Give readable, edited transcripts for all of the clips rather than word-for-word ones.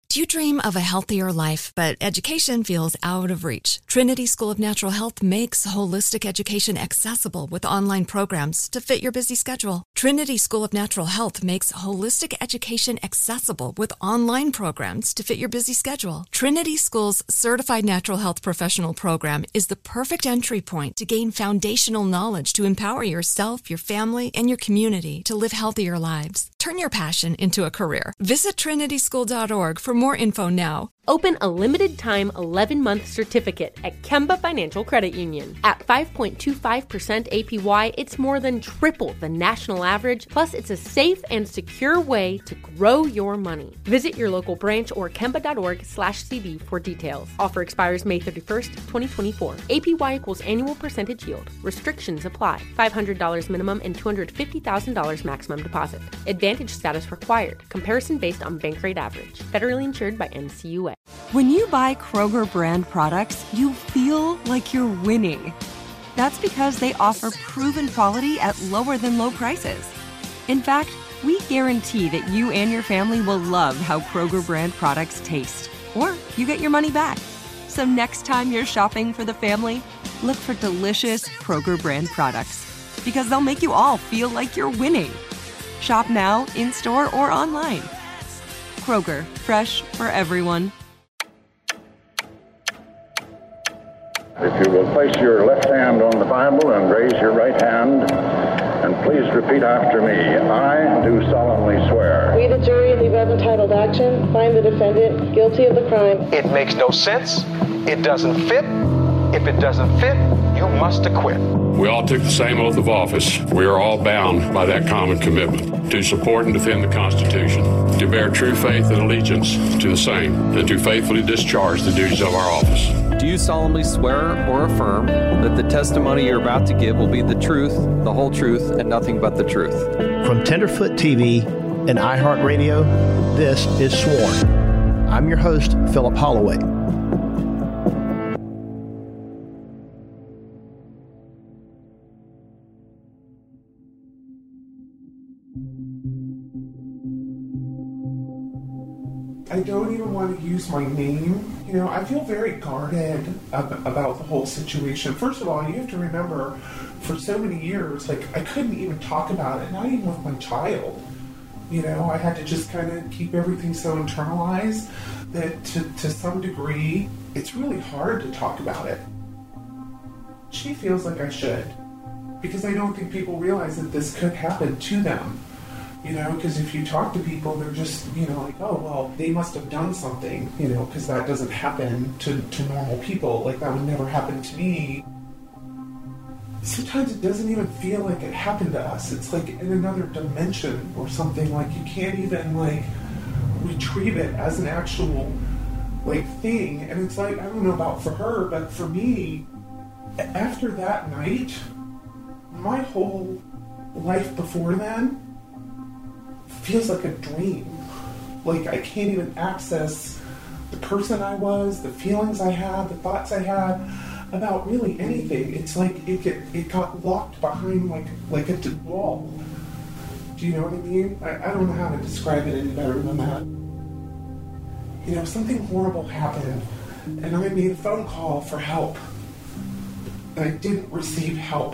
Do you dream of a healthier life, but education feels out of reach? Trinity School of Natural Health makes holistic education accessible with online programs to fit your busy schedule. Trinity School of Natural Health makes holistic education accessible with online programs to fit your busy schedule. Trinity School's Certified Natural Health Professional Program is the perfect entry point to gain foundational knowledge to empower yourself, your family, and your community to live healthier lives. Turn your passion into a career. Visit trinityschool.org for more info now. Open a limited-time 11-month certificate at Kemba Financial Credit Union. At 5.25% APY, it's more than triple the national average, plus it's a safe and secure way to grow your money. Visit your local branch or kemba.org/CD for details. Offer expires May 31st, 2024. APY equals annual percentage yield. Restrictions apply. $500 minimum and $250,000 maximum deposit. Advantage status required. Comparison based on bank rate average. Federally insured by NCUA. When you buy Kroger brand products, you feel like you're winning. That's because they offer proven quality at lower than low prices. In fact, we guarantee that you and your family will love how Kroger brand products taste, or you get your money back. So next time you're shopping for the family, look for delicious Kroger brand products, because they'll make you all feel like you're winning. Shop now, in-store, or online. Kroger, fresh for everyone. If you will place your left hand on the Bible and raise your right hand, and please repeat after me. I do solemnly swear. We, the jury in the above entitled action, find the defendant guilty of the crime. It makes no sense. It doesn't fit. If it doesn't fit, you must acquit. We all took the same oath of office. We are all bound by that common commitment to support and defend the Constitution, to bear true faith and allegiance to the same, and to faithfully discharge the duties of our office. Do you solemnly swear or affirm that the testimony you're about to give will be the truth, the whole truth, and nothing but the truth? From Tenderfoot TV and iHeartRadio, this is Sworn. I'm your host, Philip Holloway. I don't even want to use my name. You know, I feel very guarded about the whole situation. First of all, you have to remember, for so many years, like, I couldn't even talk about it, not even with my child. You know, I had to just kind of keep everything so internalized that to some degree, it's really hard to talk about it. She feels like I should, because I don't think people realize that this could happen to them. You know, because if you talk to people, they're just, you know, like, oh, well, they must have done something, you know, because that doesn't happen to normal people. Like, that would never happen to me. Sometimes it doesn't even feel like it happened to us. It's like in another dimension or something. Like, you can't even, like, retrieve it as an actual, like, thing. And it's like, I don't know about for her, but for me, after that night, my whole life before then feels like a dream. Like, I can't even access the person I was, the feelings I had, the thoughts I had about really anything. It's like it got locked behind like a wall. Do you know what I mean? I don't know how to describe it any better than that. You know, something horrible happened, and I made a phone call for help, and I didn't receive help.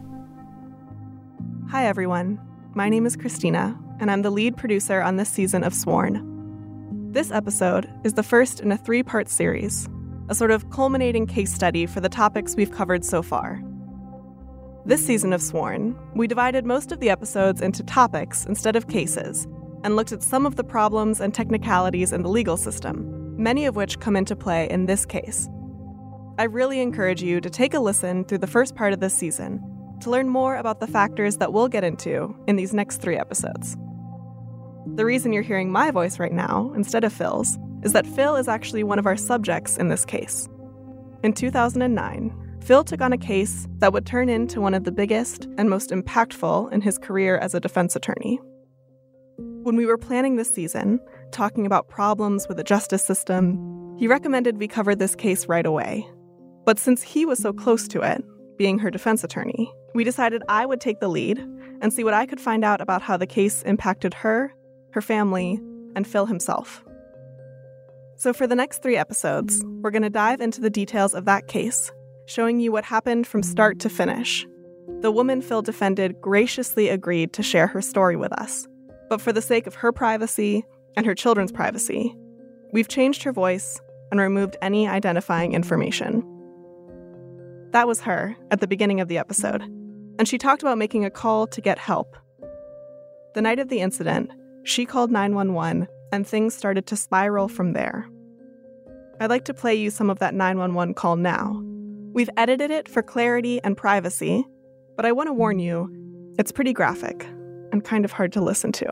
Hi, everyone. My name is Christina, and I'm the lead producer on this season of Sworn. This episode is the first in a 3-part series, a sort of culminating case study for the topics we've covered so far. This season of Sworn, we divided most of the episodes into topics instead of cases, and looked at some of the problems and technicalities in the legal system, many of which come into play in this case. I really encourage you to take a listen through the first part of this season to learn more about the factors that we'll get into in these next 3 episodes. The reason you're hearing my voice right now, instead of Phil's, is that Phil is actually one of our subjects in this case. In 2009, Phil took on a case that would turn into one of the biggest and most impactful in his career as a defense attorney. When we were planning this season, talking about problems with the justice system, he recommended we cover this case right away. But since he was so close to it, being her defense attorney, we decided I would take the lead and see what I could find out about how the case impacted her, her family, and Phil himself. So for the next 3 episodes, we're going to dive into the details of that case, showing you what happened from start to finish. The woman Phil defended graciously agreed to share her story with us. But for the sake of her privacy and her children's privacy, we've changed her voice and removed any identifying information. That was her at the beginning of the episode, and she talked about making a call to get help. The night of the incident, she called 911, and things started to spiral from there. I'd like to play you some of that 911 call now. We've edited it for clarity and privacy, but I want to warn you, it's pretty graphic and kind of hard to listen to.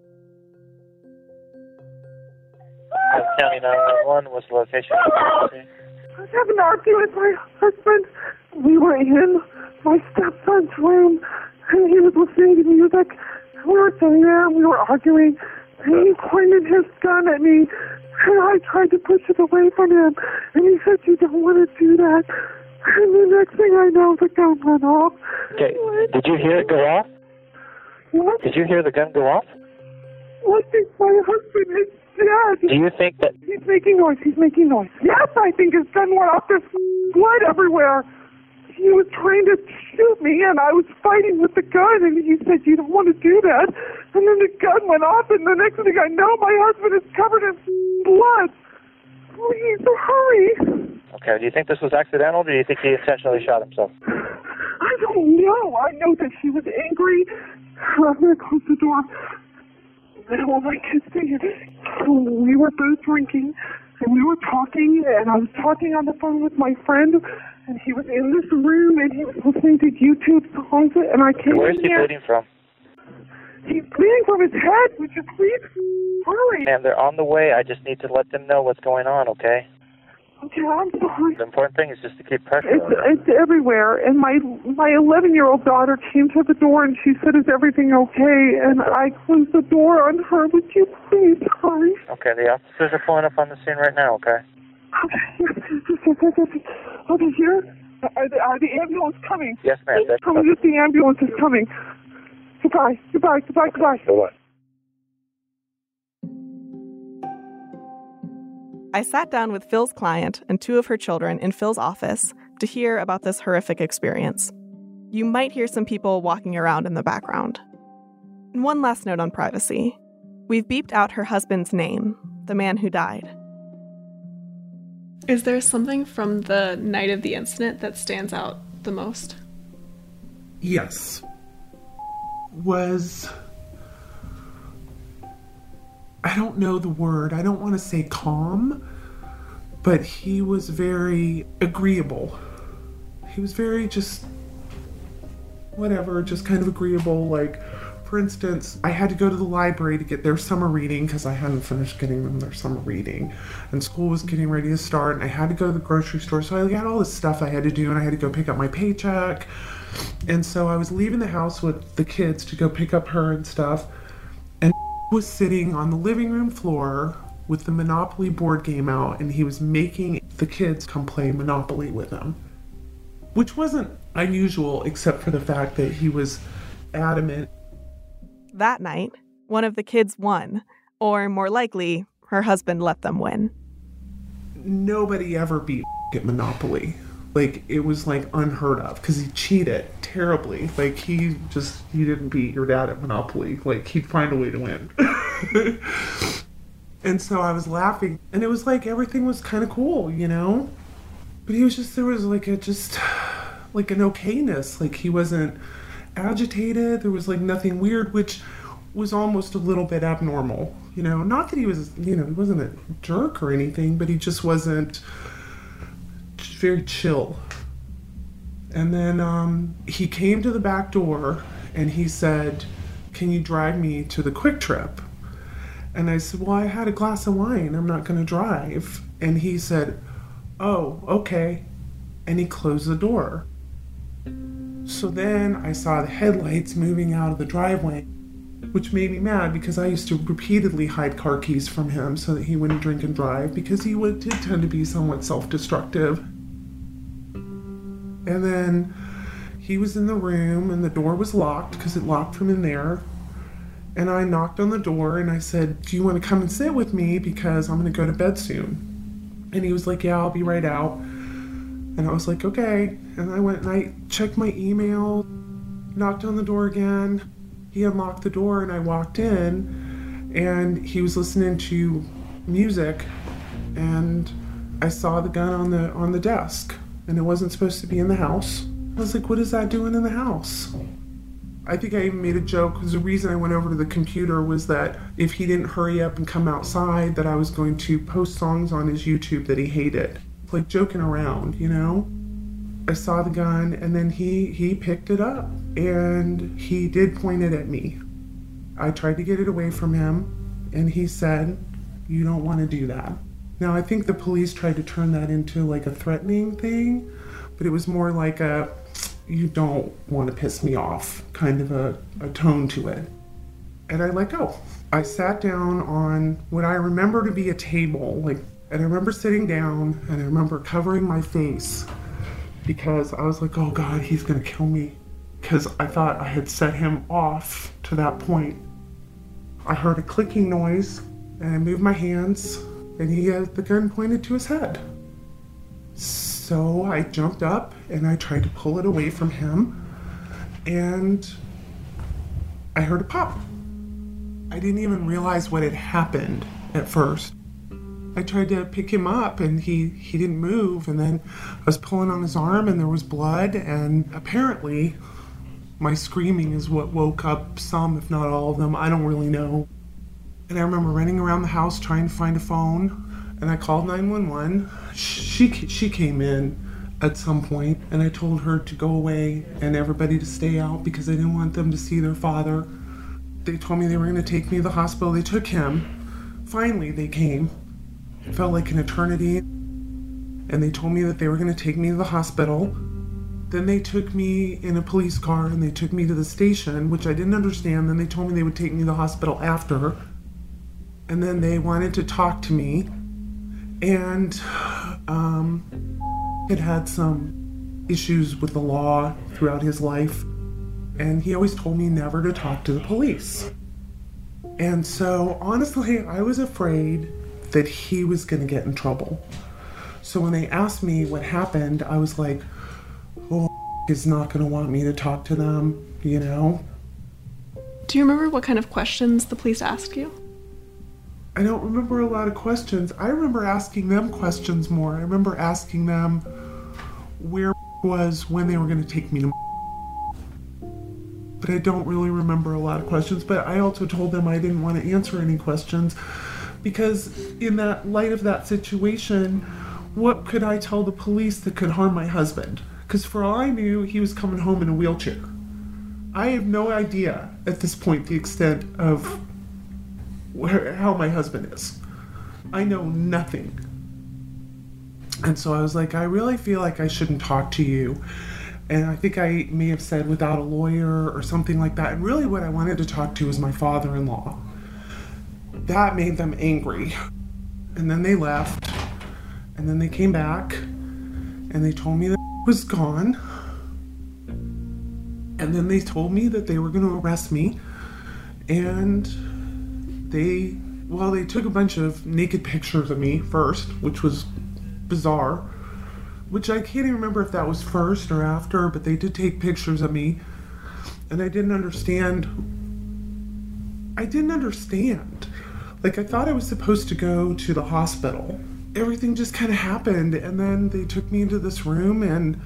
County 911 was the location. I was having an argument with my husband. We were in my stepson's room, and he was listening to music. We were sitting there, and we were arguing, and he pointed his gun at me, and I tried to push it away from him, and he said, "You don't want to do that." And the next thing I know, the gun went off. Okay, did you hear it go off? What? Did you hear the gun go off? I think my husband is dead. Do you think that... He's making noise. Yes, I think his gun went off. There's blood everywhere. He was trying to shoot me, and I was fighting with the gun, and he said, "You don't want to do that." And then the gun went off, and the next thing I know, my husband is covered in blood. Please, hurry. Okay, do you think this was accidental, or do you think he intentionally shot himself? I don't know. I know that she was angry. I'm going to close the door. Oh, my kids stay here. We were both drinking, and we were talking, and I was talking on the phone with my friend, and he was in this room, and he was listening to YouTube songs, and I came in here. Where's he bleeding from? He's bleeding from his head. Would you please hurry? Ma'am, they're on the way. I just need to let them know what's going on, okay? Okay, I'm sorry. The important thing is just to keep pressure on it. It's everywhere, and my 11-year-old daughter came to the door, and she said, "Is everything okay?" And I closed the door on her. Would you please hurry? Okay, the officers are pulling up on the scene right now, okay? Okay, yes. Okay, here? Are the ambulance coming? Yes, ma'am. The ambulance is coming. Goodbye. Bye. I sat down with Phil's client and 2 of her children in Phil's office to hear about this horrific experience. You might hear some people walking around in the background. And one last note on privacy. We've beeped out her husband's name, the man who died. Is there something from the night of the incident that stands out the most? Yes. I don't know the word. I don't want to say calm, but he was very agreeable. He was very just kind of agreeable. Like, for instance, I had to go to the library to get their summer reading because I hadn't finished getting them their summer reading, and school was getting ready to start, and I had to go to the grocery store, so I had all this stuff I had to do, and I had to go pick up my paycheck, and so I was leaving the house with the kids to go pick up her and stuff, and was sitting on the living room floor with the Monopoly board game out, and he was making the kids come play Monopoly with him, which wasn't unusual except for the fact that he was adamant. That night, one of the kids won, or more likely, her husband let them win. Nobody ever beat at Monopoly. Like, it was like unheard of because he cheated terribly. Like, he didn't beat your dad at Monopoly. Like, he'd find a way to win. And so I was laughing, and it was like everything was kind of cool, you know? But he was there was like an okayness. Like, he wasn't agitated. There was like nothing weird, which was almost a little bit abnormal, you know? Not that he was, he wasn't a jerk or anything, but he just wasn't very chill. And then he came to the back door and he said, "Can you drive me to the Quick Trip?" And I said, "Well, I had a glass of wine. I'm not going to drive." And he said, "Oh, okay." And he closed the door. So then I saw the headlights moving out of the driveway, which made me mad because I used to repeatedly hide car keys from him so that he wouldn't drink and drive, because he did tend to be somewhat self-destructive. And then he was in the room and the door was locked because it locked from in there. And I knocked on the door and I said, do you want to come and sit with me because I'm going to go to bed soon? And he was like, yeah, I'll be right out. And I was like, okay. And I went and I checked my email, knocked on the door again. He unlocked the door and I walked in and he was listening to music and I saw the gun on the desk and it wasn't supposed to be in the house. I was like, what is that doing in the house? I think I even made a joke because the reason I went over to the computer was that if he didn't hurry up and come outside, that I was going to post songs on his YouTube that he hated. Like joking around, you know? I saw the gun and then he picked it up and he did point it at me. I tried to get it away from him and he said, you don't want to do that. Now I think the police tried to turn that into like a threatening thing, but it was more like a, you don't want to piss me off kind of a tone to it. And I let go. I sat down on what I remember to be a table, and I remember sitting down and I remember covering my face because I was like, oh God, he's gonna kill me. Because I thought I had set him off to that point. I heard a clicking noise and I moved my hands and he had the gun pointed to his head. So I jumped up and I tried to pull it away from him and I heard a pop. I didn't even realize what had happened at first. I tried to pick him up and he didn't move, and then I was pulling on his arm and there was blood, and apparently my screaming is what woke up some, if not all of them. I don't really know. And I remember running around the house trying to find a phone, and I called 911. She came in at some point and I told her to go away and everybody to stay out because I didn't want them to see their father. They told me they were going to take me to the hospital. They took him. Finally, they came. It felt like an eternity. And they told me that they were going to take me to the hospital. Then they took me in a police car and they took me to the station, which I didn't understand. Then they told me they would take me to the hospital after. And then they wanted to talk to me. And had had some issues with the law throughout his life. And he always told me never to talk to the police. And so, honestly, I was afraid that he was going to get in trouble. So when they asked me what happened, I was like, oh, he's not going to want me to talk to them, you know? Do you remember what kind of questions the police asked you? I don't remember a lot of questions. I remember asking them questions more. I remember asking them where was when they were going to take me to. But I don't really remember a lot of questions. But I also told them I didn't want to answer any questions because in that light of that situation, what could I tell the police that could harm my husband? Because for all I knew, he was coming home in a wheelchair. I have no idea at this point the extent of how my husband is. I know nothing. And so I was like, I really feel like I shouldn't talk to you. And I think I may have said without a lawyer or something like that. And really what I wanted to talk to was my father-in-law. That made them angry. And then they left. And then they came back. And they told me that was gone. And then they told me that they were going to arrest me. And they took a bunch of naked pictures of me first, which was bizarre. Which I can't even remember if that was first or after, but they did take pictures of me. And I didn't understand. Like, I thought I was supposed to go to the hospital. Everything just kind of happened, and then they took me into this room, and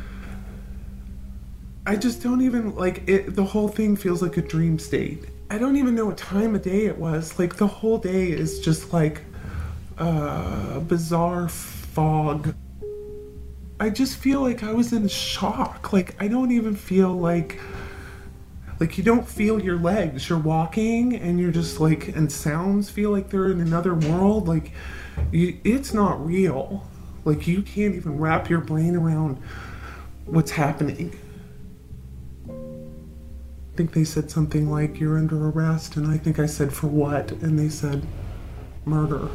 I just don't even, like, it. The whole thing feels like a dream state. I don't even know what time of day it was. Like, the whole day is just like a bizarre fog. I just feel like I was in shock. Like, I don't even feel like you don't feel your legs. You're walking and you're just like, and sounds feel like they're in another world. Like, it's not real. Like, you can't even wrap your brain around what's happening. I think they said something like, you're under arrest. And I think I said, for what? And they said, murder.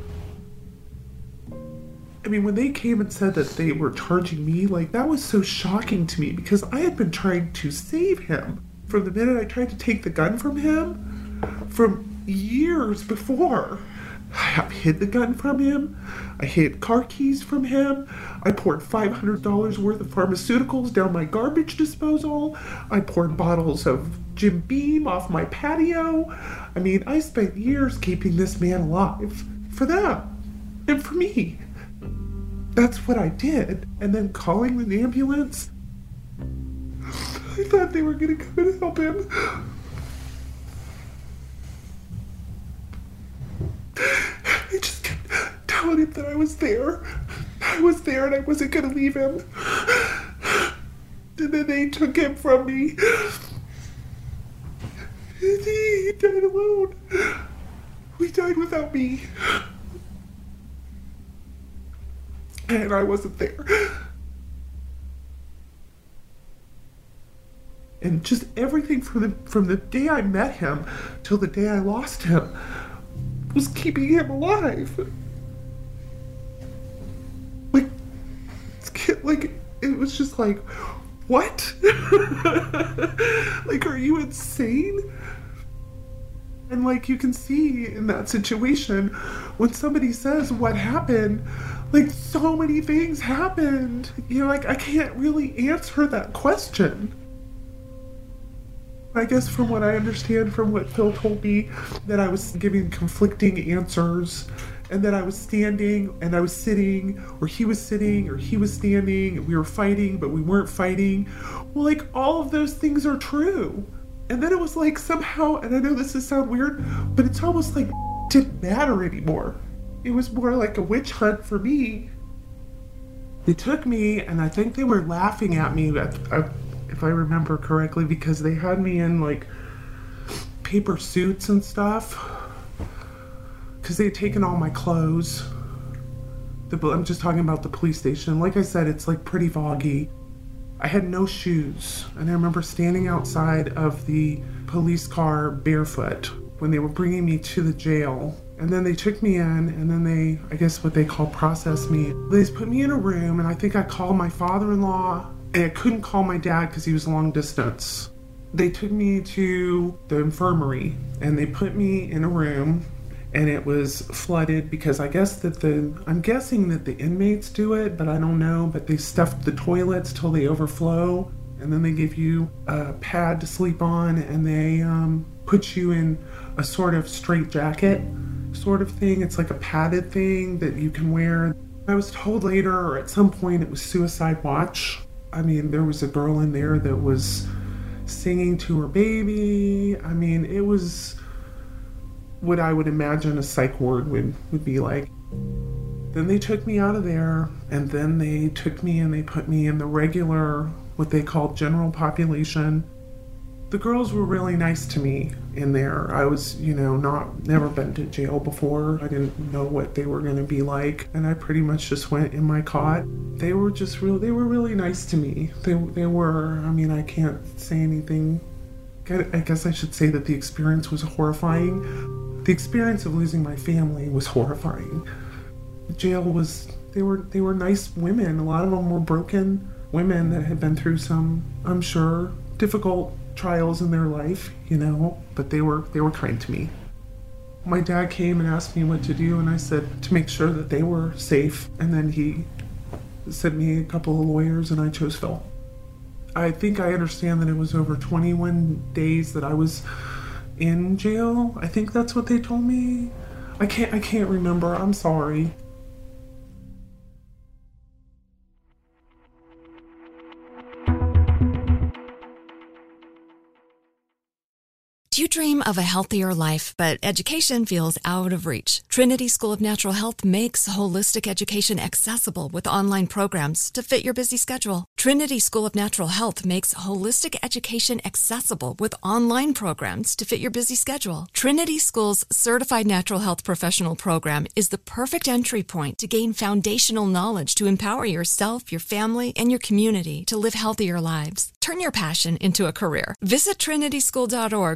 I mean, when they came and said that they were charging me, like, that was so shocking to me because I had been trying to save him. From the minute I tried to take the gun from him, from years before. I hid the gun from him. I hid car keys from him. I poured $500 worth of pharmaceuticals down my garbage disposal. I poured bottles of Jim Beam off my patio. I mean, I spent years keeping this man alive for them and for me. That's what I did. And then calling the ambulance, I thought they were going to come and help him. I just kept telling him that I was there. I was there and I wasn't going to leave him. And then they took him from me. He died alone. We died without me. And I wasn't there. And just everything from the day I met him till the day I lost him was keeping him alive. Like it was just like, what? Like, are you insane? And like, you can see in that situation, when somebody says what happened, like, so many things happened. You know, like, I can't really answer that question. I guess from what I understand from what Phil told me, that I was giving conflicting answers, and that I was standing and I was sitting, or he was sitting or he was standing, and we were fighting but we weren't fighting. Well, like, all of those things are true. And then it was like somehow, and I know this is sound weird, but it's almost like it didn't matter anymore. It was more like a witch hunt for me. They took me, and I think they were laughing at me, if I remember correctly, because they had me in like paper suits and stuff, because they had taken all my clothes. I'm just talking about the police station. Like I said, it's like pretty foggy. I had no shoes, and I remember standing outside of the police car barefoot when they were bringing me to the jail. And then they took me in, and then they, I guess what they call process me. They just put me in a room, and I think I called my father-in-law, and I couldn't call my dad because he was long distance. They took me to the infirmary, and they put me in a room, and it was flooded because I guess that I'm guessing that the inmates do it, but I don't know, but they stuffed the toilets till they overflow, and then they give you a pad to sleep on, and they put you in a sort of straitjacket sort of thing. It's like a padded thing that you can wear. I was told later, or at some point, it was suicide watch. I mean, there was a girl in there that was singing to her baby. I mean, it was what I would imagine a psych ward would be like. Then they took me out of there, and then they took me and they put me in the regular, what they call general population. The girls were really nice to me in there. I was, never been to jail before. I didn't know what they were going to be like, and I pretty much just went in my cot. They were really nice to me. They were, I can't say anything. I guess I should say that the experience was horrifying. The experience of losing my family was horrifying. The jail was, they were nice women. A lot of them were broken women that had been through some, I'm sure, difficult trials in their life, but they were kind to me. My dad came and asked me what to do, and I said to make sure that they were safe, and then he sent me a couple of lawyers, and I chose Phil. I think I understand that it was over 21 days that I was in jail. I think that's what they told me. I can't remember. I'm sorry. Do you dream of a healthier life, but education feels out of reach? Trinity School of Natural Health makes holistic education accessible with online programs to fit your busy schedule. Trinity School of Natural Health makes holistic education accessible with online programs to fit your busy schedule. Trinity School's Certified Natural Health Professional Program is the perfect entry point to gain foundational knowledge to empower yourself, your family, and your community to live healthier lives. Turn your passion into a career. Visit trinityschool.org for more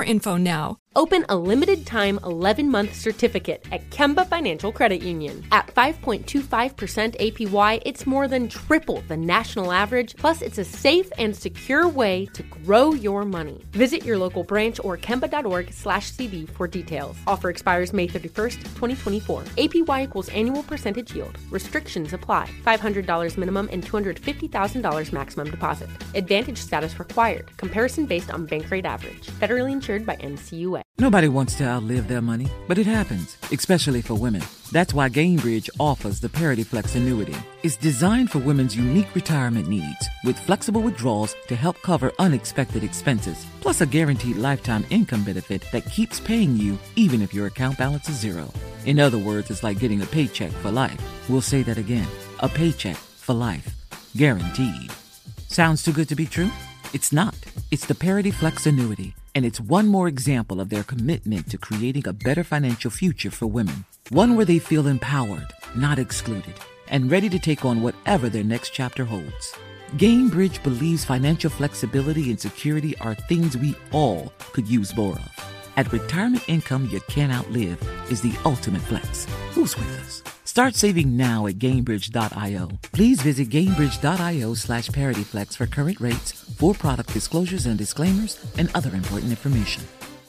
info now. Open a limited-time 11-month certificate at Kemba Financial Credit Union. At 5.25% APY, it's more than triple the national average, plus it's a safe and secure way to grow your money. Visit your local branch or kemba.org/cb for details. Offer expires May 31st, 2024. APY equals annual percentage yield. Restrictions apply. $500 minimum and $250,000 maximum deposit. Advantage status required. Comparison based on bank rate average. Federally insured by NCUA. Nobody wants to outlive their money, but it happens, especially for women. That's why Gainbridge offers the Parity Flex annuity. It's designed for women's unique retirement needs, with flexible withdrawals to help cover unexpected expenses, plus a guaranteed lifetime income benefit that keeps paying you even if your account balance is zero. In other words, it's like getting a paycheck for life. We'll say that again. A paycheck for life. Guaranteed. Sounds too good to be true? It's not. It's the Parity Flex annuity, and it's one more example of their commitment to creating a better financial future for women. One where they feel empowered, not excluded, and ready to take on whatever their next chapter holds. Gainbridge believes financial flexibility and security are things we all could use more of. At retirement income you can't outlive is the ultimate flex. Who's with us? Start saving now at Gainbridge.io. Please visit Gainbridge.io/ParityFlex for current rates, for product disclosures and disclaimers, and other important information.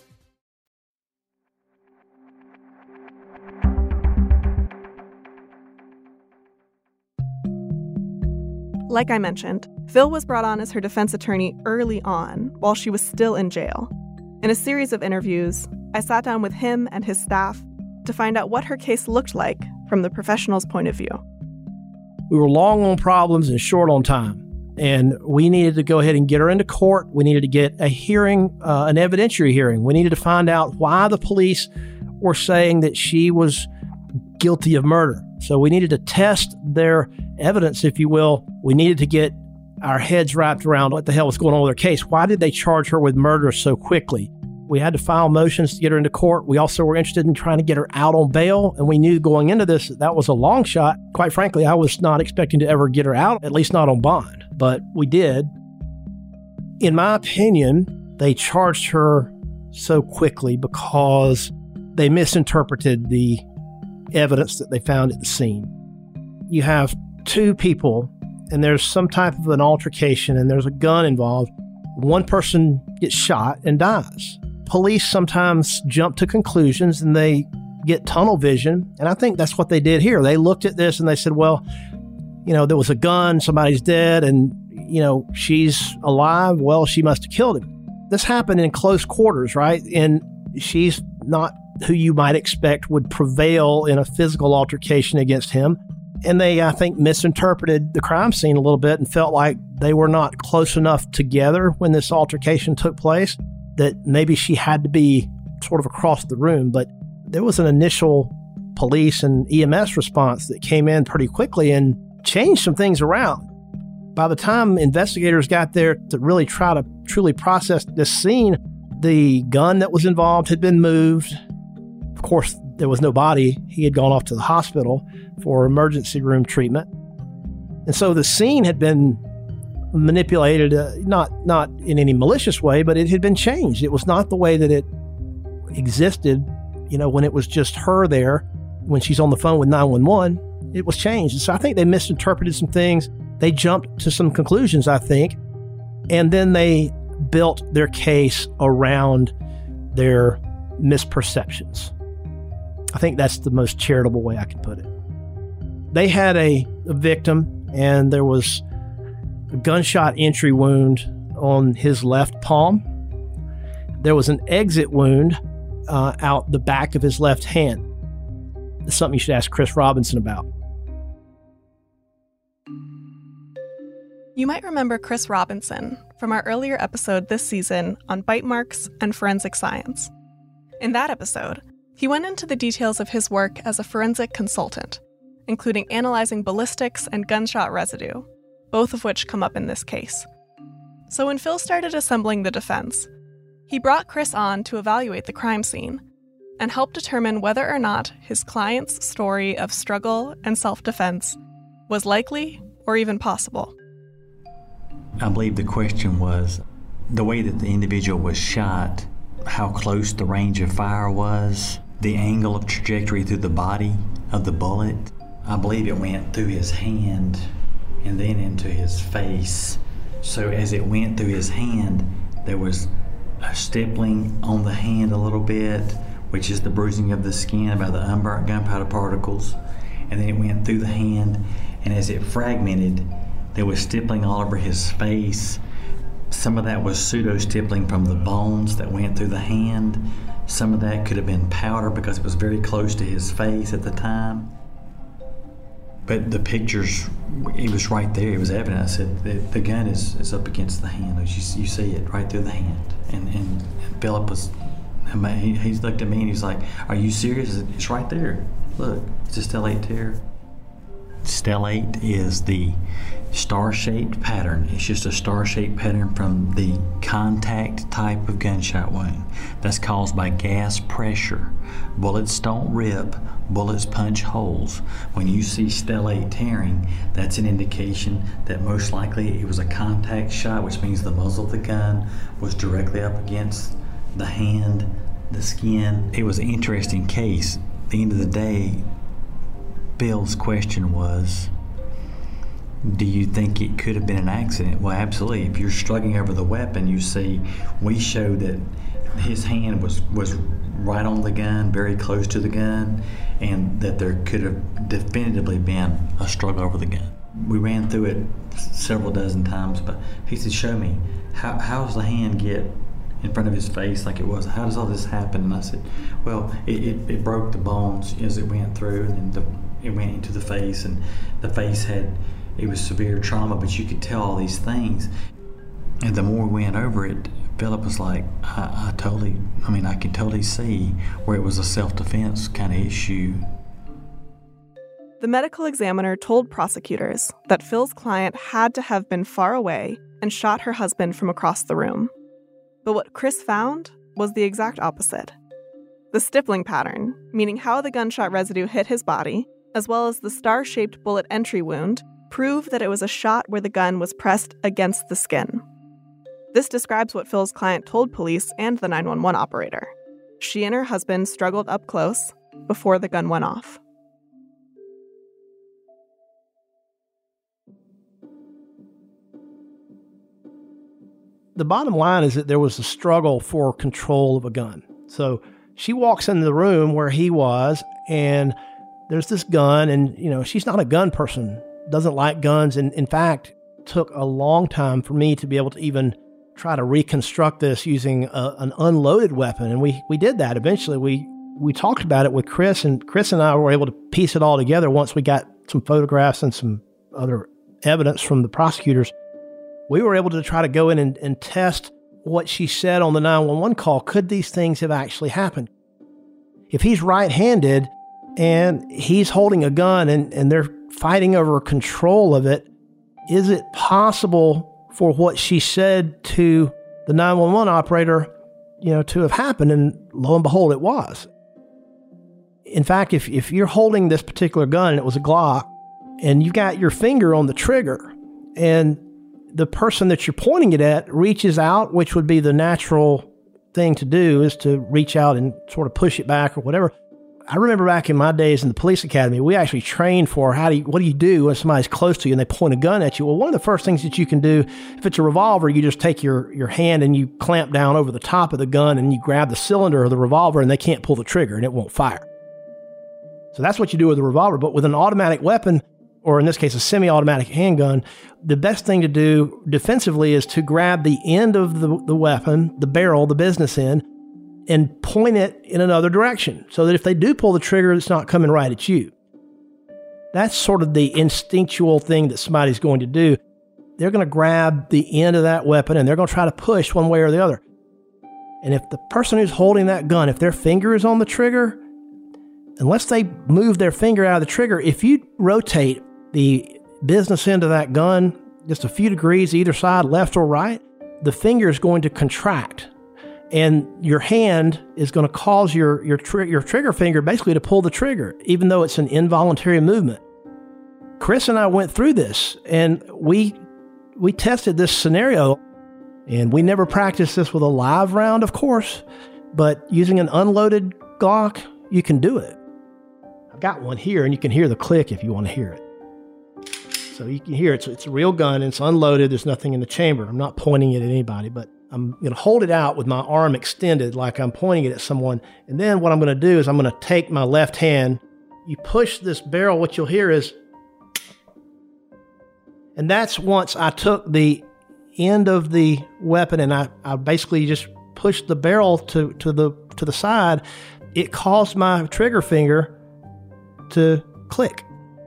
Like I mentioned, Phil was brought on as her defense attorney early on while she was still in jail. In a series of interviews, I sat down with him and his staff to find out what her case looked like from the professional's point of view. We were long on problems and short on time, and we needed to go ahead and get her into court. We needed to get a hearing, an evidentiary hearing. We needed to find out why the police were saying that she was guilty of murder. So we needed to test their evidence, if you will. We needed to get our heads wrapped around what the hell was going on with her case. Why did they charge her with murder so quickly? We had to file motions to get her into court. We also were interested in trying to get her out on bail, and we knew going into this that was a long shot. Quite frankly, I was not expecting to ever get her out, at least not on bond, but we did. In my opinion, they charged her so quickly because they misinterpreted the evidence that they found at the scene. You have two people, and there's some type of an altercation, and there's a gun involved. One person gets shot and dies. Police sometimes jump to conclusions and they get tunnel vision. And I think that's what they did here. They looked at this and they said, well, there was a gun, somebody's dead, and, she's alive. Well, she must have killed him. This happened in close quarters, right? And she's not who you might expect would prevail in a physical altercation against him. And they, I think, misinterpreted the crime scene a little bit and felt like they were not close enough together when this altercation took place, that maybe she had to be sort of across the room. But there was an initial police and EMS response that came in pretty quickly and changed some things around. By the time investigators got there to really try to truly process this scene, the gun that was involved had been moved. Of course, there was no body. He had gone off to the hospital for emergency room treatment. And so the scene had been manipulated, not in any malicious way, but it had been changed. It was not the way that it existed, when it was just her there, when she's on the phone with 911. It was changed. And so I think they misinterpreted some things. They jumped to some conclusions, I think, and then they built their case around their misperceptions. I think that's the most charitable way I can put it. They had a victim, and there was a gunshot entry wound on his left palm. There was an exit wound out the back of his left hand. It's something you should ask Chris Robinson about. You might remember Chris Robinson from our earlier episode this season on bite marks and forensic science. In that episode, he went into the details of his work as a forensic consultant, including analyzing ballistics and gunshot residue, both of which come up in this case. So when Phil started assembling the defense, he brought Chris on to evaluate the crime scene and help determine whether or not his client's story of struggle and self-defense was likely or even possible. I believe the question was the way that the individual was shot how close the range of fire was, the angle of trajectory through the body of the bullet. I believe it went through his hand and then into his face. So as it went through his hand, there was a stippling on the hand a little bit, which is the bruising of the skin by the unburnt gunpowder particles. And then it went through the hand, and as it fragmented, there was stippling all over his face. Some of that was pseudo-stippling from the bones that went through the hand. Some of that could have been powder because it was very close to his face at the time. But the pictures, it was right there. It was evident. I said, the gun is up against the hand. You see it right through the hand. And Philip was, he looked at me and he's like, "Are you serious?" I said, "It's right there. Look, it's a stellate tear." Stellate is the star-shaped pattern. It's just a star-shaped pattern from the contact type of gunshot wound that's caused by gas pressure. Bullets don't rip, bullets punch holes. When you see stellate tearing, that's an indication that most likely it was a contact shot, which means the muzzle of the gun was directly up against the hand, the skin. It was an interesting case. At the end of the day, Bill's question was, do you think it could have been an accident? Well, absolutely. If you're struggling over the weapon, you see, we showed that his hand was right on the gun, very close to the gun, and that there could have definitively been a struggle over the gun. We ran through it several dozen times, but he said, "Show me, how does the hand get in front of his face like it was? How does all this happen?" And I said, "Well, it broke the bones as it went through, and then it went into the face, and the face it was severe trauma, but you could tell all these things." And the more we went over it, Philip was like, I could totally see where it was a self-defense kind of issue. The medical examiner told prosecutors that Phil's client had to have been far away and shot her husband from across the room. But what Chris found was the exact opposite. The stippling pattern, meaning how the gunshot residue hit his body, as well as the star-shaped bullet entry wound, prove that it was a shot where the gun was pressed against the skin. This describes what Phil's client told police and the 911 operator. She and her husband struggled up close before the gun went off. The bottom line is that there was a struggle for control of a gun. So she walks into the room where he was, and there's this gun, and she's not a gun person, doesn't like guns, and in fact took a long time for me to be able to even try to reconstruct this using an unloaded weapon, and we did that. Eventually we talked about it with Chris, and Chris and I were able to piece it all together once we got some photographs and some other evidence from the prosecutors. We were able to try to go in and test what she said on the 911 call. Could these things have actually happened? If he's right-handed and he's holding a gun and they're fighting over control of it, is it possible for what she said to the 911 operator, to have happened? And lo and behold, it was. In fact, if you're holding this particular gun, and it was a Glock, and you got your finger on the trigger, and the person that you're pointing it at reaches out, which would be the natural thing to do, is to reach out and sort of push it back or whatever. I remember back in my days in the police academy, we actually trained for what do you do when somebody's close to you and they point a gun at you? Well, one of the first things that you can do, if it's a revolver, you just take your hand and you clamp down over the top of the gun and you grab the cylinder of the revolver, and they can't pull the trigger and it won't fire. So that's what you do with a revolver. But with an automatic weapon, or in this case, a semi-automatic handgun, the best thing to do defensively is to grab the end of the weapon, the barrel, the business end, and point it in another direction so that if they do pull the trigger, it's not coming right at you. That's sort of the instinctual thing that somebody's going to do. They're going to grab the end of that weapon and they're going to try to push one way or the other. And if the person who's holding that gun, if their finger is on the trigger, unless they move their finger out of the trigger, if you rotate the business end of that gun just a few degrees either side, left or right, the finger is going to contract. And your hand is going to cause your trigger finger basically to pull the trigger, even though it's an involuntary movement. Chris and I went through this, and we tested this scenario, and we never practiced this with a live round, of course. But using an unloaded Glock, you can do it. I've got one here, and you can hear the click if you want to hear it. So you can hear it. It's a real gun. It's unloaded. There's nothing in the chamber. I'm not pointing it at anybody, but I'm going to hold it out with my arm extended like I'm pointing it at someone. And then what I'm going to do is I'm going to take my left hand. You push this barrel, what you'll hear is, and that's once I took the end of the weapon and I basically just pushed the barrel to the side. It caused my trigger finger to click.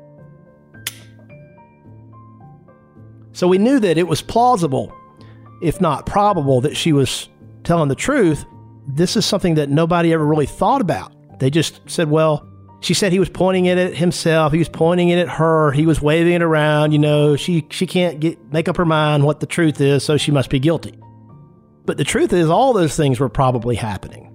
So we knew that it was plausible, if not probable, that she was telling the truth. This is something that nobody ever really thought about. They just said, well, she said he was pointing it at himself. He was pointing it at her. He was waving it around. You know, she can't make up her mind what the truth is, so she must be guilty. But the truth is, all those things were probably happening.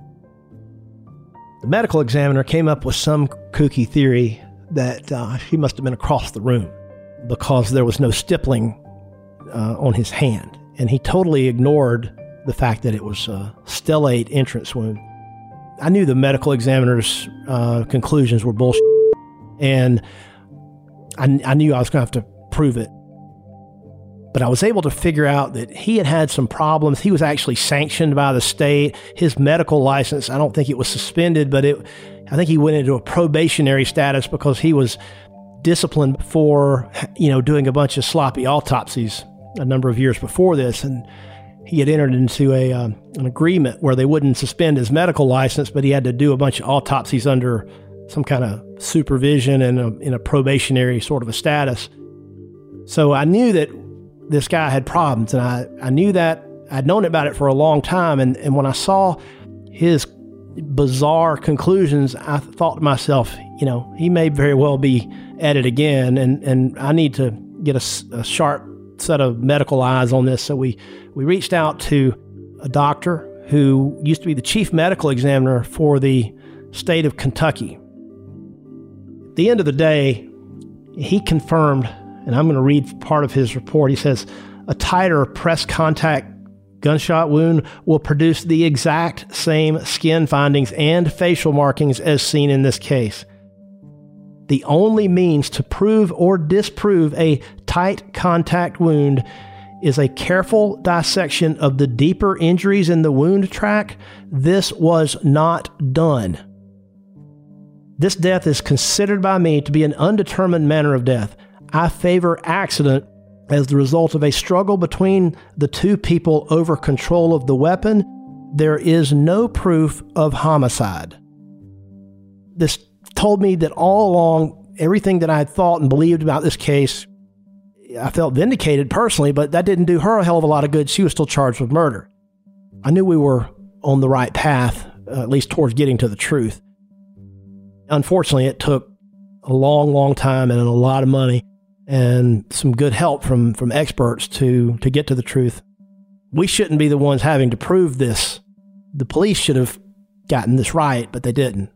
The medical examiner came up with some kooky theory that he must have been across the room because there was no stippling on his hand. And he totally ignored the fact that it was a stellate entrance wound. I knew the medical examiner's conclusions were bullshit, and I knew I was going to have to prove it. But I was able to figure out that he had some problems. He was actually sanctioned by the state. His medical license, I don't think it was suspended, but I think he went into a probationary status because he was disciplined for, doing a bunch of sloppy autopsies a number of years before this. And he had entered into an agreement where they wouldn't suspend his medical license, but he had to do a bunch of autopsies under some kind of supervision and in a probationary sort of a status. So I knew that this guy had problems, and I knew that. I'd known about it for a long time, and when I saw his bizarre conclusions, I thought to myself, he may very well be at it again, and I need to get a sharp set of medical eyes on this. So we reached out to a doctor who used to be the chief medical examiner for the state of Kentucky. At the end of the day, he confirmed, and I'm going to read part of his report. He says, a tighter press contact gunshot wound will produce the exact same skin findings and facial markings as seen in this case. The only means to prove or disprove a tight contact wound is a careful dissection of the deeper injuries in the wound tract. This was not done. This death is considered by me to be an undetermined manner of death. I favor accident as the result of a struggle between the two people over control of the weapon. There is no proof of homicide. This told me that all along, everything that I had thought and believed about this case, I felt vindicated personally, but that didn't do her a hell of a lot of good. She was still charged with murder. I knew we were on the right path, at least towards getting to the truth. Unfortunately, it took a long, long time and a lot of money and some good help from experts to get to the truth. We shouldn't be the ones having to prove this. The police should have gotten this right, but they didn't.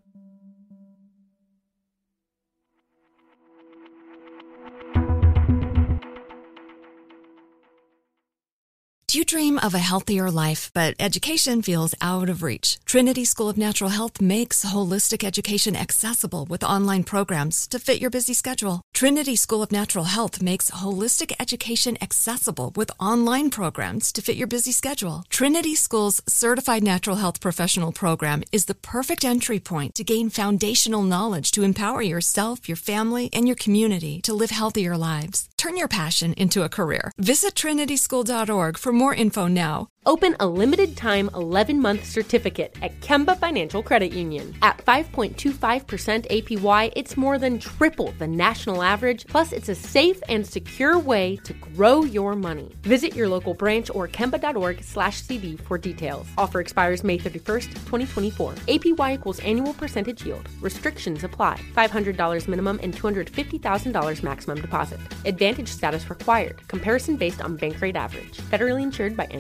Do you dream of a healthier life, but education feels out of reach? Trinity School of Natural Health makes holistic education accessible with online programs to fit your busy schedule. Trinity School of Natural Health makes holistic education accessible with online programs to fit your busy schedule. Trinity School's Certified Natural Health Professional Program is the perfect entry point to gain foundational knowledge to empower yourself, your family, and your community to live healthier lives. Turn your passion into a career. Visit trinityschool.org for more info now. Open a limited-time 11-month certificate at Kemba Financial Credit Union. At 5.25% APY, it's more than triple the national average, plus it's a safe and secure way to grow your money. Visit your local branch or kemba.org/CD for details. Offer expires May 31st, 2024. APY equals annual percentage yield. Restrictions apply. $500 minimum and $250,000 maximum deposit. Advantage status required. Comparison based on bank rate average. Federally insured by NCUA.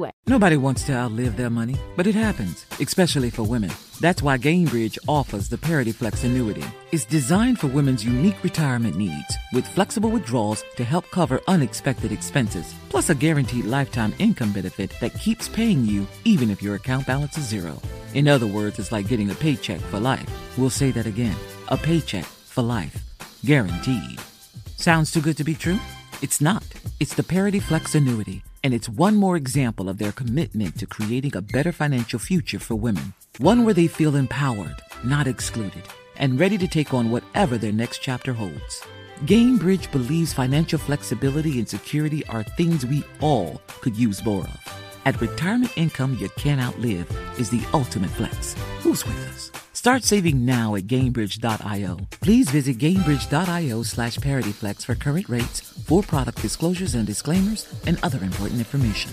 way. Nobody wants to outlive their money, but it happens, especially for women. That's why Gainbridge offers the Parity Flex annuity. It's designed for women's unique retirement needs, with flexible withdrawals to help cover unexpected expenses, plus a guaranteed lifetime income benefit that keeps paying you even if your account balance is zero. In other words, it's like getting a paycheck for life. We'll say that again. A paycheck for life. Guaranteed. Sounds too good to be true? It's not. It's the Parity Flex annuity, and it's one more example of their commitment to creating a better financial future for women. One where they feel empowered, not excluded, and ready to take on whatever their next chapter holds. Gainbridge believes financial flexibility and security are things we all could use more of. At retirement income you can't outlive is the ultimate flex. Who's with us? Start saving now at Gainbridge.io. Please visit Gainbridge.io/ParityFlex for current rates, for product disclosures and disclaimers, and other important information.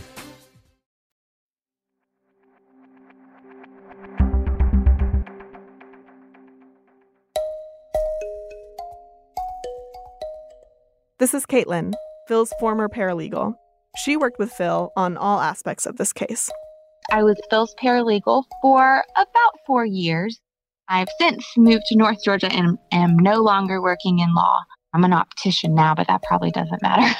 This is Caitlin, Phil's former paralegal. She worked with Phil on all aspects of this case. I was Phil's paralegal for about 4 years. I've since moved to North Georgia and am no longer working in law. I'm an optician now, but that probably doesn't matter.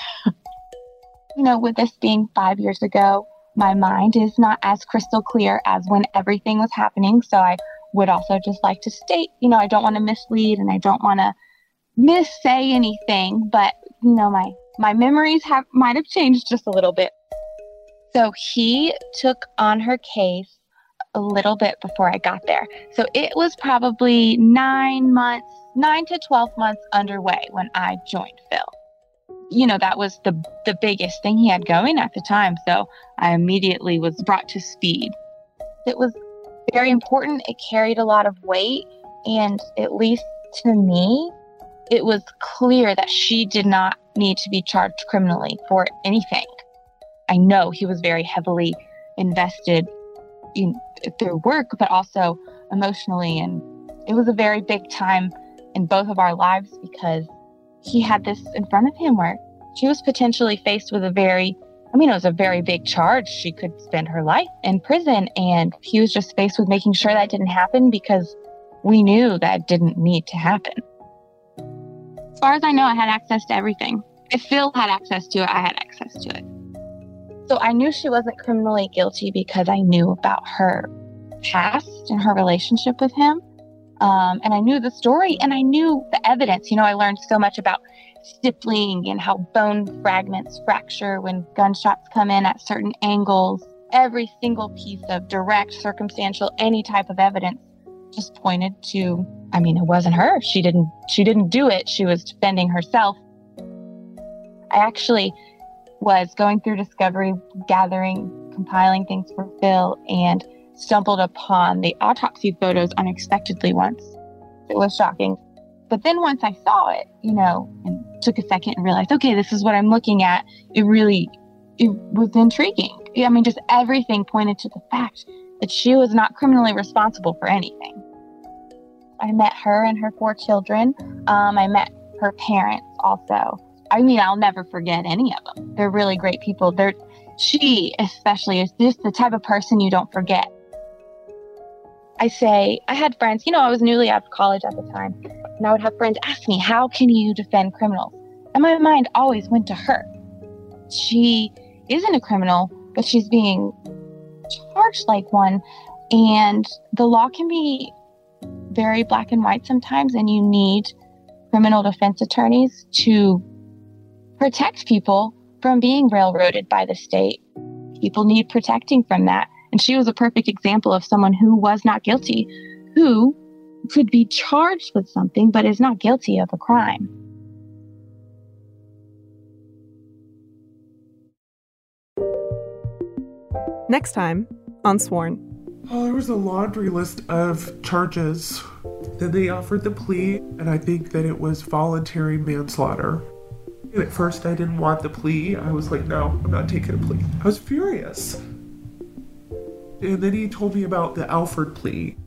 With this being 5 years ago, my mind is not as crystal clear as when everything was happening. So I would also just like to state, I don't want to mislead and I don't want to missay anything, but my memories might have changed just a little bit. So he took on her case a little bit before I got there. So it was probably 9 to 12 months underway when I joined Phil. That was the biggest thing he had going at the time. So I immediately was brought to speed. It was very important. It carried a lot of weight. And at least to me, it was clear that she did not need to be charged criminally for anything. I know he was very heavily invested in their work, but also emotionally. And it was a very big time in both of our lives because he had this in front of him where she was potentially faced with it was a very big charge. She could spend her life in prison, and he was just faced with making sure that didn't happen because we knew that didn't need to happen. As far as I know, I had access to everything. If Phil had access to it, I had access to it. So I knew she wasn't criminally guilty because I knew about her past and her relationship with him. And I knew the story and I knew the evidence. I learned so much about stippling and how bone fragments fracture when gunshots come in at certain angles. Every single piece of direct, circumstantial, any type of evidence just pointed to, it wasn't her. She didn't do it. She was defending herself. I actually was going through discovery, gathering, compiling things for Phil, and stumbled upon the autopsy photos unexpectedly once. It was shocking. But then once I saw it, and took a second and realized, okay, this is what I'm looking at, it was intriguing. Just everything pointed to the fact that she was not criminally responsible for anything. I met her and her 4 children. I met her parents also. I'll never forget any of them. They're really great people. She especially is just the type of person you don't forget. I had friends, I was newly out of college at the time, and I would have friends ask me, how can you defend criminals? And my mind always went to her. She isn't a criminal, but she's being charged like one. And the law can be very black and white sometimes, and you need criminal defense attorneys to protect people from being railroaded by the state. People need protecting from that. And she was a perfect example of someone who was not guilty, who could be charged with something, but is not guilty of a crime. Next time on Sworn. There was a laundry list of charges. Then they offered the plea, and I think that it was voluntary manslaughter. And at first I didn't want the plea. I was like, no, I'm not taking a plea. I was furious. And then he told me about the Alford plea.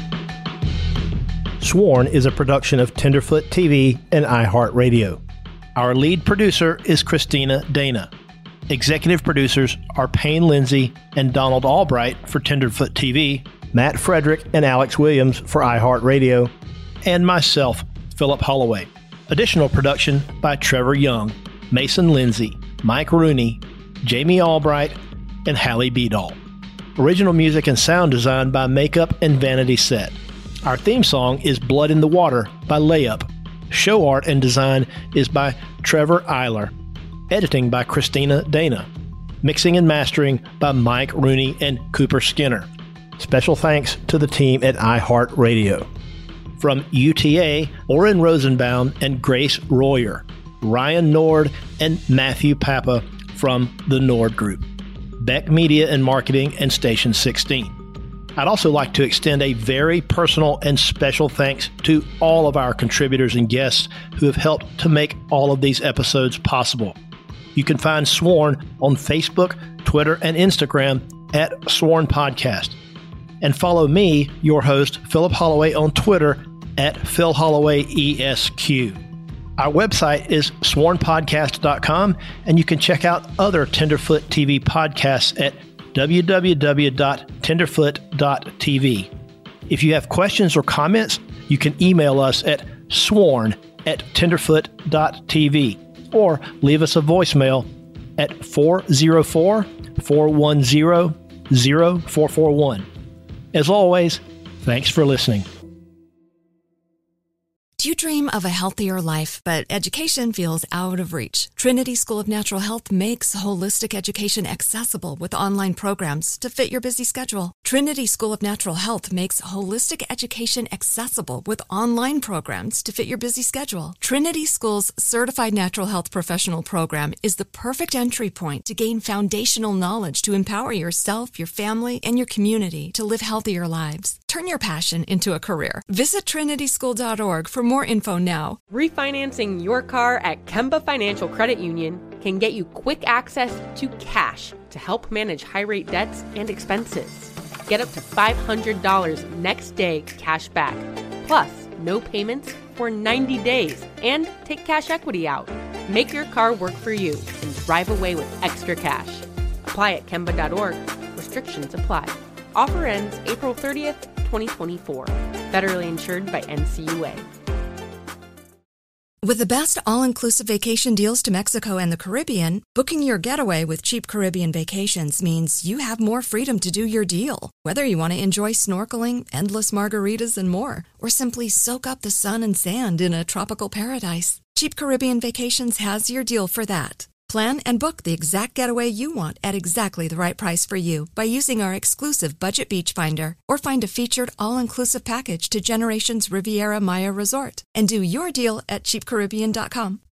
Sworn is a production of Tenderfoot TV and iHeartRadio. Our lead producer is Christina Dana. Executive producers are Payne Lindsay and Donald Albright for Tenderfoot TV, Matt Frederick and Alex Williams for iHeartRadio, and myself, Philip Holloway. Additional production by Trevor Young, Mason Lindsay, Mike Rooney, Jamie Albright, and Hallie Beadall. Original music and sound design by Makeup and Vanity Set. Our theme song is Blood in the Water by Layup. Show art and design is by Trevor Eiler. Editing by Christina Dana. Mixing and mastering by Mike Rooney and Cooper Skinner. Special thanks to the team at iHeartRadio. From UTA, Oren Rosenbaum and Grace Royer. Ryan Nord and Matthew Papa from the Nord Group. Beck Media and Marketing and Station 16. I'd also like to extend a very personal and special thanks to all of our contributors and guests who have helped to make all of these episodes possible. You can find Sworn on Facebook, Twitter, and Instagram at Sworn Podcast. And follow me, your host, Philip Holloway, on Twitter at PhilHollowayESQ. Our website is swornpodcast.com, and you can check out other Tenderfoot TV podcasts at www.tenderfoot.tv. If you have questions or comments, you can email us at sworn@tenderfoot.tv or leave us a voicemail at 404-410-0441. As always, thanks for listening. Do you dream of a healthier life, but education feels out of reach? Trinity School of Natural Health makes holistic education accessible with online programs to fit your busy schedule. Trinity School of Natural Health makes holistic education accessible with online programs to fit your busy schedule. Trinity School's Certified Natural Health Professional Program is the perfect entry point to gain foundational knowledge to empower yourself, your family, and your community to live healthier lives. Turn your passion into a career. Visit trinityschool.org for more info now. Refinancing your car at Kemba Financial Credit Union can get you quick access to cash to help manage high-rate debts and expenses. Get up to $500 next day cash back, plus no payments for 90 days, and take cash equity out. Make your car work for you and drive away with extra cash. Apply at Kemba.org. Restrictions apply. Offer ends April 30th, 2024. Federally insured by NCUA. With the best all-inclusive vacation deals to Mexico and the Caribbean, booking your getaway with Cheap Caribbean Vacations means you have more freedom to do your deal. Whether you want to enjoy snorkeling, endless margaritas, and more, or simply soak up the sun and sand in a tropical paradise, Cheap Caribbean Vacations has your deal for that. Plan and book the exact getaway you want at exactly the right price for you by using our exclusive Budget Beach Finder, or find a featured all-inclusive package to Generations Riviera Maya Resort and do your deal at cheapcaribbean.com.